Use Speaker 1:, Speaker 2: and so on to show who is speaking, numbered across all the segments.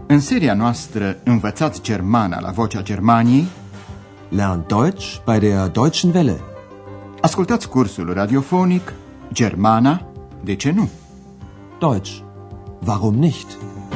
Speaker 1: În seria noastră Învățați Germana la Vocea Germaniei,
Speaker 2: Lernt Deutsch bei der Deutschen Welle.
Speaker 1: ascultați cursul radiofonic Germana, de ce nu?
Speaker 2: Deutsch, warum nicht?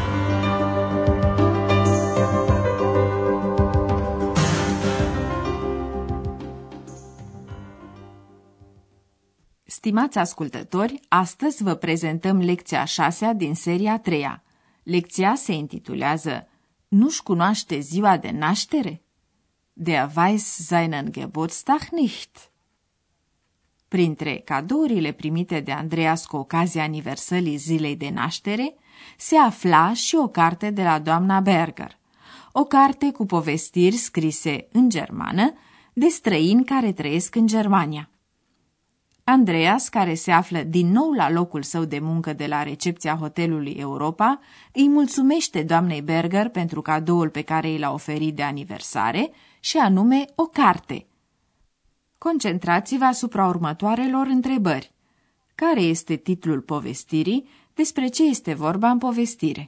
Speaker 3: Stimați ascultători, astăzi vă prezentăm lecția 6-a din seria 3-a. Lecția se intitulează Nu-și cunoaște ziua de naștere? Der weiß seinen Geburtstag nicht. Printre cadourile primite de Andreas cu ocazia aniversării zilei de naștere, se afla și o carte de la doamna Berger. O carte cu povestiri scrise în germană de străini care trăiesc în Germania. Andreas, care se află din nou la locul său de muncă de la recepția hotelului Europa, îi mulțumește doamnei Berger pentru cadoul pe care i l-a oferit de aniversare, și anume o carte. Concentrați-vă asupra următoarelor întrebări. Care este titlul povestirii? Despre ce este vorba în povestire?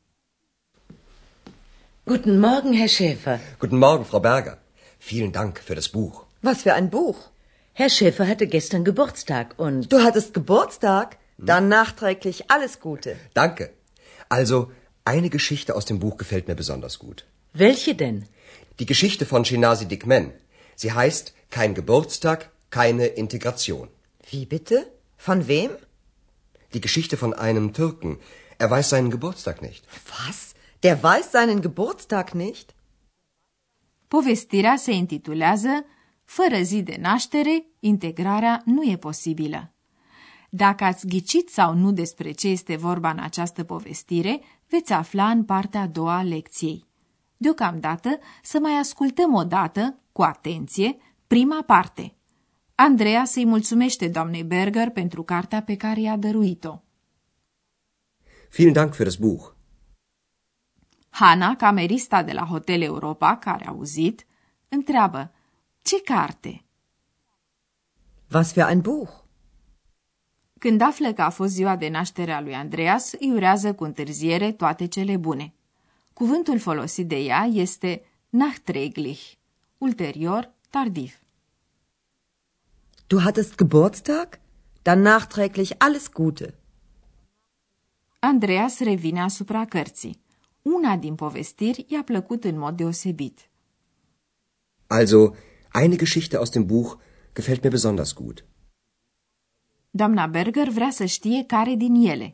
Speaker 4: Guten Morgen, Herr Schäfer.
Speaker 5: Guten Morgen, Frau Berger. Vielen Dank für das Buch.
Speaker 6: Was für ein Buch?
Speaker 4: Herr Schäfer hatte gestern Geburtstag und...
Speaker 6: Du hattest Geburtstag? Dann nachträglich alles Gute.
Speaker 5: Danke. Also, eine Geschichte aus dem Buch gefällt mir besonders gut.
Speaker 4: Welche denn?
Speaker 5: Die Geschichte von Shinasi Dikmen. Sie heißt Kein Geburtstag, keine Integration.
Speaker 6: Wie bitte? Von wem?
Speaker 5: Die Geschichte von einem Türken. Er weiß seinen Geburtstag nicht.
Speaker 6: Was? Der weiß seinen Geburtstag nicht?
Speaker 3: Povestirea se intitulează Fără zi de naștere, integrarea nu e posibilă. Dacă ați ghicit sau nu despre ce este vorba în această povestire, veți afla în partea a doua a lecției. Deocamdată, să mai ascultăm o dată, cu atenție, prima parte. Andreea îi mulțumește doamnei Berger pentru cartea pe care i-a dăruit-o.
Speaker 5: Vielen Dank für das Buch.
Speaker 3: Hana, camerista de la Hotel Europa, care a auzit, întreabă: Ce carte?
Speaker 6: Was für ein Buch?
Speaker 3: Când află că a fost ziua de naștere a lui Andreas, îi urează cu întârziere toate cele bune. Cuvântul folosit de ea este nachträglich, ulterior, tardiv.
Speaker 6: Du hattest Geburtstag? Dann nachträglich alles Gute.
Speaker 3: Andreas revine asupra cărții. Una din povestiri i-a plăcut în mod deosebit.
Speaker 5: Also, eine Geschichte aus dem Buch gefällt mir besonders gut.
Speaker 3: Doamna Berger vrea să știe care din ele.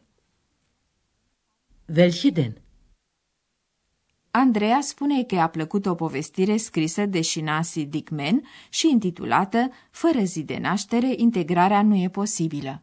Speaker 4: Welche denn?
Speaker 3: Andreea spune că i-a plăcut o povestire scrisă de Shinasi Dikmen și intitulată Fără zi de naștere, integrarea nu e posibilă.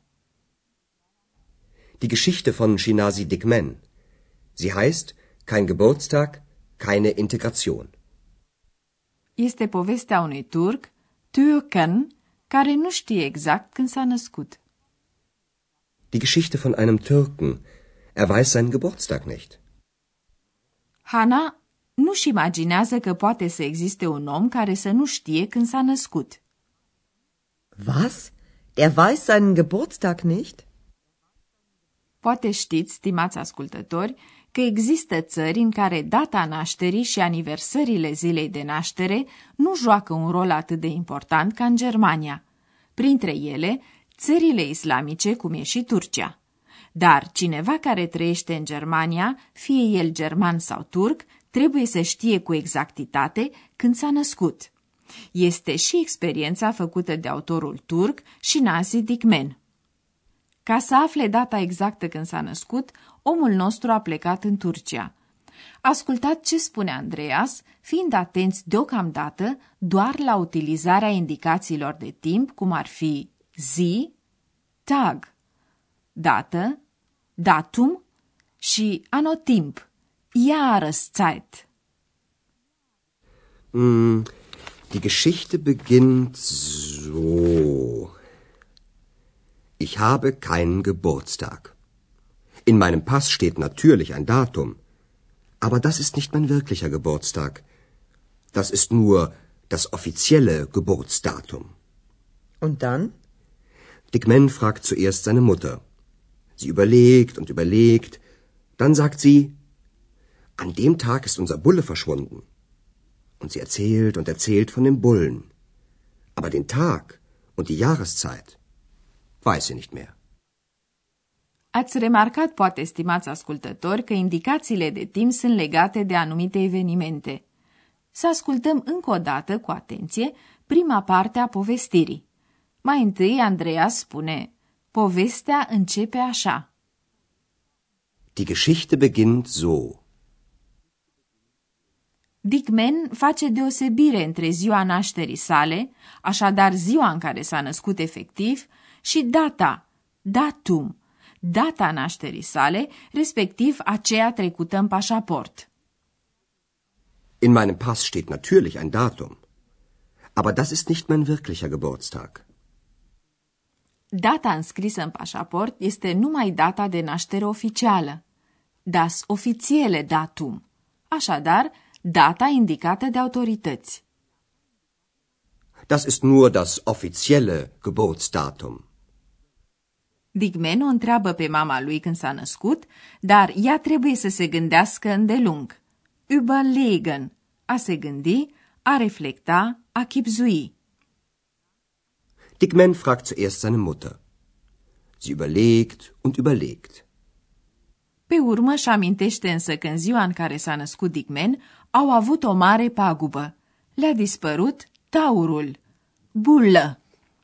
Speaker 5: Die Geschichte von Shinasi Dikmen. Sie heißt Kein Geburtstag, keine Integration.
Speaker 3: Este povestea unui turc, Türken, care nu știe exact când s-a născut.
Speaker 5: Die Geschichte von einem Türken. Er weiß seinen Geburtstag nicht.
Speaker 3: Hana nu-și imaginează că poate să existe un om care să nu știe când s-a născut.
Speaker 6: Was? Der weiß seinen Geburtstag nicht?
Speaker 3: Poate știți, stimați ascultători, că există țări în care data nașterii și aniversările zilei de naștere nu joacă un rol atât de important ca în Germania. Printre ele, țările islamice, cum e și Turcia. Dar cineva care trăiește în Germania, fie el german sau turc, trebuie să știe cu exactitate când s-a născut. Este și experiența făcută de autorul turc Shinasi Dikmen. Ca să afle data exactă când s-a născut, omul nostru a plecat în Turcia. Ascultați ce spune Andreas, fiind atenți deocamdată doar la utilizarea indicațiilor de timp, cum ar fi zi, tag, dată, datum și anotimp, Jahreszeit.
Speaker 5: Die Geschichte beginnt so. Ich habe keinen Geburtstag. In meinem Pass steht natürlich ein Datum. Aber das ist nicht mein wirklicher Geburtstag. Das ist nur das offizielle Geburtsdatum.
Speaker 6: Und dann?
Speaker 5: Dikmen fragt zuerst seine Mutter. Sie überlegt und überlegt. Dann sagt sie, An dem Tag ist unser Bulle verschwunden. Und sie erzählt und erzählt von dem Bullen. Aber den Tag und die Jahreszeit weiß sie nicht mehr.
Speaker 3: Ați remarcat, poate, stimați ascultători, că indicațiile de timp sunt legate de anumite evenimente. Să ascultăm încă o dată, cu atenție, prima parte a povestirii. Mai întâi, Andreas spune, povestea începe așa.
Speaker 5: Die Geschichte beginnt so.
Speaker 3: Dickman face deosebire între ziua nașterii sale, așadar ziua în care s-a născut efectiv, și data nașterii sale, respectiv aceea trecută în pașaport.
Speaker 5: In meinem Pass steht natürlich ein Datum. Aber das ist nicht mein wirklicher Geburtstag.
Speaker 3: Data înscrisă în pașaport este numai data de naștere oficială, das offizielle Datum, așadar, data indicată de autorități.
Speaker 5: Das ist nur das offizielle Geburtsdatum.
Speaker 3: Dickman o întreabă pe mama lui când s-a născut, dar ea trebuie să se gândească îndelung. Überlegen, a se gândi, a reflecta, a chipzui.
Speaker 5: Dickman fragt zuerst seine Mutter. Sie überlegt und überlegt.
Speaker 3: Pe urmă își amintește însă că în ziua în care s-a născut Dickman au avut o mare pagubă. Le-a dispărut taurul, Bulle.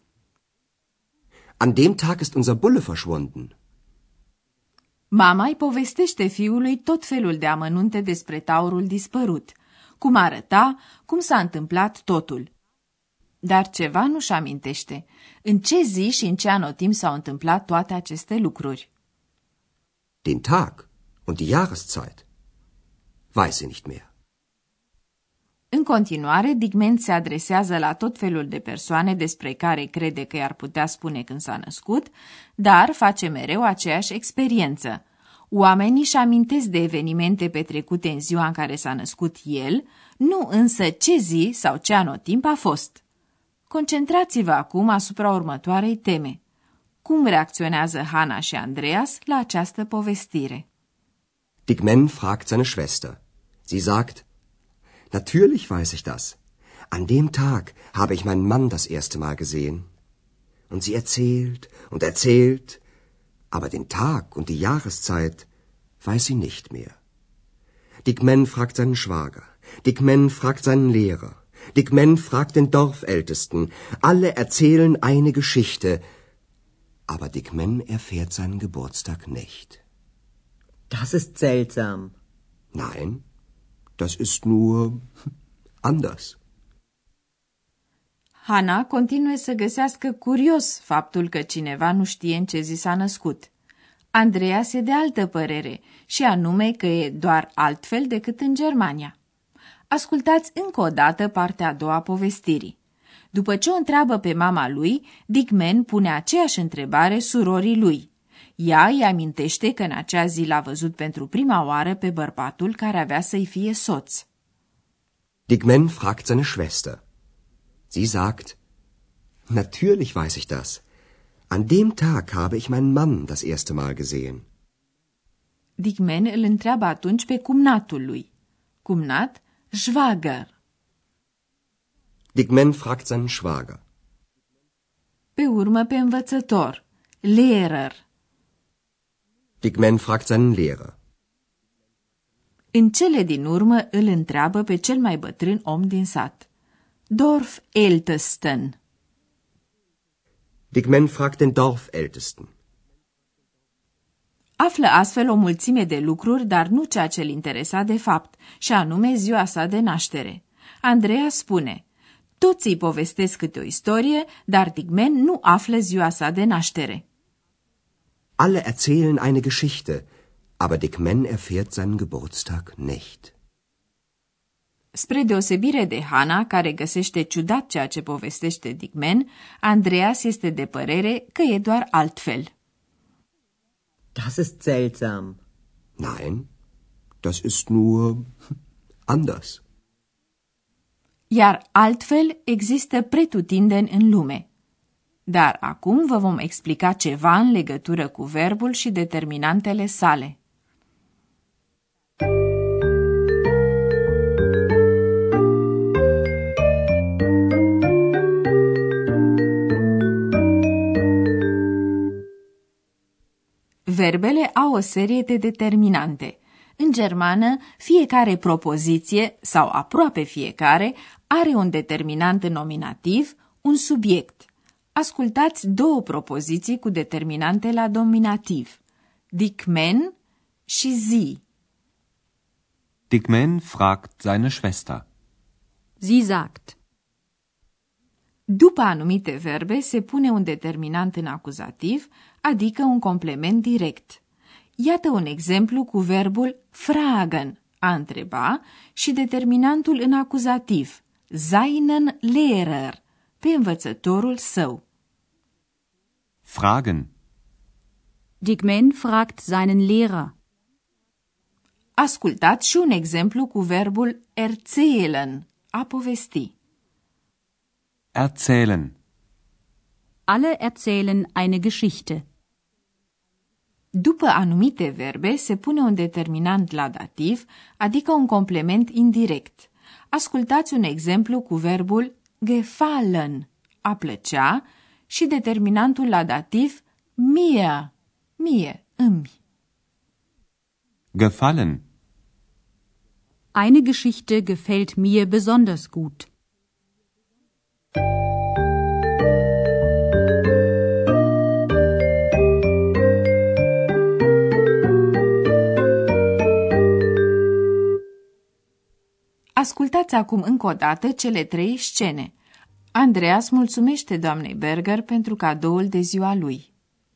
Speaker 5: An dem Tag ist unser Bulle verschwunden.
Speaker 3: Mama îi povestește fiului tot felul de amănunte despre taurul dispărut, cum arăta, cum s-a întâmplat totul. Dar ceva nu-și amintește. În ce zi și în ce anotimp s-au întâmplat toate aceste lucruri?
Speaker 5: Den Tag und die Jahreszeit weiß sie nicht mehr.
Speaker 3: În continuare, Dickman se adresează la tot felul de persoane despre care crede că i-ar putea spune când s-a născut, dar face mereu aceeași experiență. Oamenii își amintesc de evenimente petrecute în ziua în care s-a născut el, nu însă ce zi sau ce anotimp a fost. Concentrați-vă acum asupra următoarei teme. Cum reacționează Hannah și Andreas la această povestire?
Speaker 5: Dickman fragt seine Schwester. Sie sagt, natürlich weiß ich das. An dem Tag habe ich meinen Mann das erste Mal gesehen. Und sie erzählt und erzählt, aber den Tag und die Jahreszeit weiß sie nicht mehr. Dickman fragt seinen Schwager. Dickman fragt seinen Lehrer. Dickman fragt den Dorfältesten. Alle erzählen eine Geschichte, aber Dickman erfährt seinen Geburtstag nicht.
Speaker 6: Das ist seltsam.
Speaker 5: Nein, das ist nur anders.
Speaker 3: Hannah continuă să găsească curios faptul că cineva nu știe în ce zi s-a născut. Andreas e de altă părere, și anume că e doar altfel decât în Germania. Ascultați încă o dată partea a doua a povestirii. După ce o întreabă pe mama lui, Dickman pune aceeași întrebare surorii lui. Ea îi amintește că în acea zi l-a văzut pentru prima oară pe bărbatul care avea să-i fie soț.
Speaker 5: Dickman fragt seine Schwester. Sie sagt, natürlich weiß ich das. An dem Tag habe ich meinen Mann das erste Mal gesehen.
Speaker 3: Dickman îl întreabă atunci pe cumnatul lui. Cumnat, Schwager.
Speaker 5: Dickman fragt seinen Schwager.
Speaker 3: Pe urmă pe învățător, Lehrer.
Speaker 5: Dickman fragt seinen Lehrer.
Speaker 3: În cele din urmă îl întreabă pe cel mai bătrân om din sat, Dorfältesten.
Speaker 5: Dickman fragt den Dorfältesten.
Speaker 3: Află astfel o mulțime de lucruri, dar nu ceea ce îl interesa de fapt, și anume ziua sa de naștere. Andreea spune, toți îi povestesc câte o istorie, dar Dickman nu află ziua sa de naștere.
Speaker 5: Alle erzählen eine Geschichte, aber Dickman erfährt seinen Geburtstag nicht.
Speaker 3: Spre deosebire de Hannah, care găsește ciudat ceea ce povestește Dickman, Andreas este de părere că e doar altfel.
Speaker 6: Das ist seltsam.
Speaker 5: Nein, das ist nur anders.
Speaker 3: Iar altfel există pretutindeni în lume. Dar acum vă vom explica ceva în legătură cu verbul și determinantele sale. Verbele au o serie de determinante. În germană, fiecare propoziție, sau aproape fiecare, are un determinant nominativ, un subiect. Ascultați două propoziții cu determinante la nominativ. Dick Men și Sie.
Speaker 2: Dick Man fragt seine Schwester.
Speaker 7: Sie sagt.
Speaker 3: După anumite verbe se pune un determinant în acuzativ, adică un complement direct. Iată un exemplu cu verbul fragen, a întreba, și determinantul în acuzativ, seinen Lehrer, pe învățătorul său.
Speaker 2: Fragen.
Speaker 7: Dick Man fragt seinen Lehrer.
Speaker 3: Ascultați și un exemplu cu verbul erzählen, a povesti.
Speaker 2: Erzählen.
Speaker 7: Alle erzählen eine Geschichte.
Speaker 3: După anumite verbe se pune un determinant la dativ, adică un complement indirect. Ascultați un exemplu cu verbul gefallen, a plăcea, și determinantul la dativ mir, mie, îmi.
Speaker 2: Gefallen.
Speaker 7: Eine Geschichte gefällt mir besonders gut.
Speaker 3: Ascultați acum încă o dată cele 3 scene. Andreas mulțumește doamnei Berger pentru cadoul de ziua lui.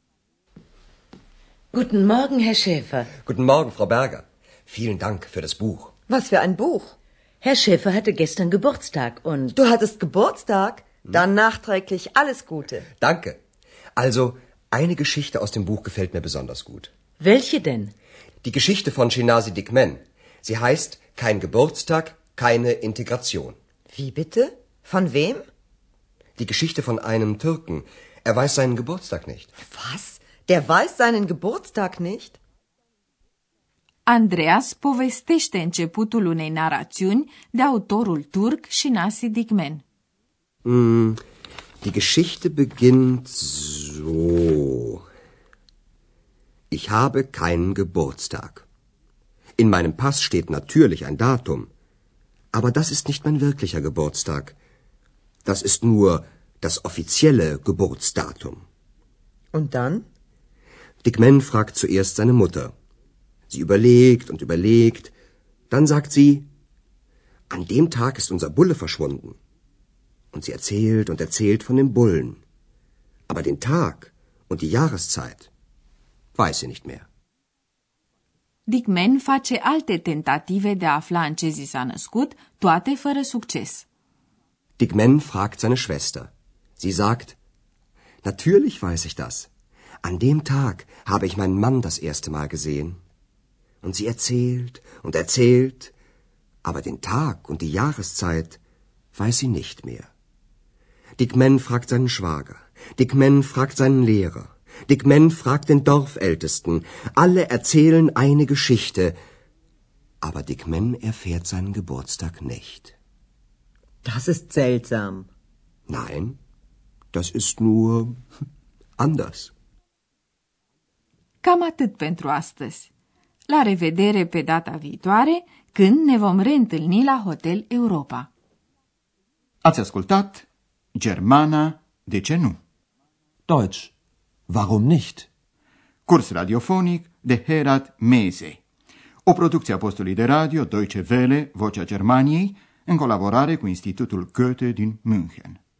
Speaker 4: Guten Morgen, Herr Schäfer.
Speaker 5: Guten Morgen, Frau Berger. Vielen Dank für das Buch.
Speaker 6: Was für ein Buch?
Speaker 4: Herr Schäfer hatte gestern Geburtstag und...
Speaker 6: Du hattest Geburtstag? Dann nachträglich alles Gute.
Speaker 5: Danke. Also, eine Geschichte aus dem Buch gefällt mir besonders gut.
Speaker 4: Welche denn?
Speaker 5: Die Geschichte von Shinasi Dikmen. Sie heißt Kein Geburtstag, keine Integration.
Speaker 6: Wie bitte? Von wem?
Speaker 5: Die Geschichte von einem Türken. Er weiß seinen Geburtstag nicht.
Speaker 6: Was? Der weiß seinen Geburtstag nicht?
Speaker 3: Andreas povestește începutul unei narațiuni de autorul turc Shinasi Dikmen.
Speaker 5: Die Geschichte beginnt so. Ich habe keinen Geburtstag. In meinem Pass steht natürlich ein Datum. Aber das ist nicht mein wirklicher Geburtstag. Das ist nur das offizielle Geburtsdatum.
Speaker 6: Und dann?
Speaker 5: Dikmen fragt zuerst seine Mutter. Sie überlegt und überlegt. Dann sagt sie, an dem Tag ist unser Bulle verschwunden. Und sie erzählt und erzählt von dem Bullen. Aber den Tag und die Jahreszeit weiß sie nicht mehr.
Speaker 3: Dikmen face alte tentative de a afla în ce zi s-a născut, toate fără succes.
Speaker 5: Dikmen fragt seine Schwester. Sie sagt, natürlich weiß ich das. An dem Tag habe ich meinen Mann das erste Mal gesehen. Und sie erzählt und erzählt, aber den Tag und die Jahreszeit weiß sie nicht mehr. Dikmen fragt seinen Schwager. Dikmen fragt seinen Lehrer. Dikmen fragt den Dorfältesten. Alle erzählen eine Geschichte, aber Dikmen erfährt seinen Geburtstag nicht.
Speaker 6: Das ist seltsam.
Speaker 5: Nein, das ist nur anders.
Speaker 3: Cam atât pentru astăzi. La revedere pe data viitoare, când ne vom reîntâlni la Hotel Europa.
Speaker 1: Ați ascultat Germana, de ce nu?
Speaker 2: Deutsch. Warum nicht?
Speaker 1: Curs radiofonic de Herat Mese. O producție a postului de radio Deutsche Welle, Vocea Germaniei, în colaborare cu Institutul Goethe din München.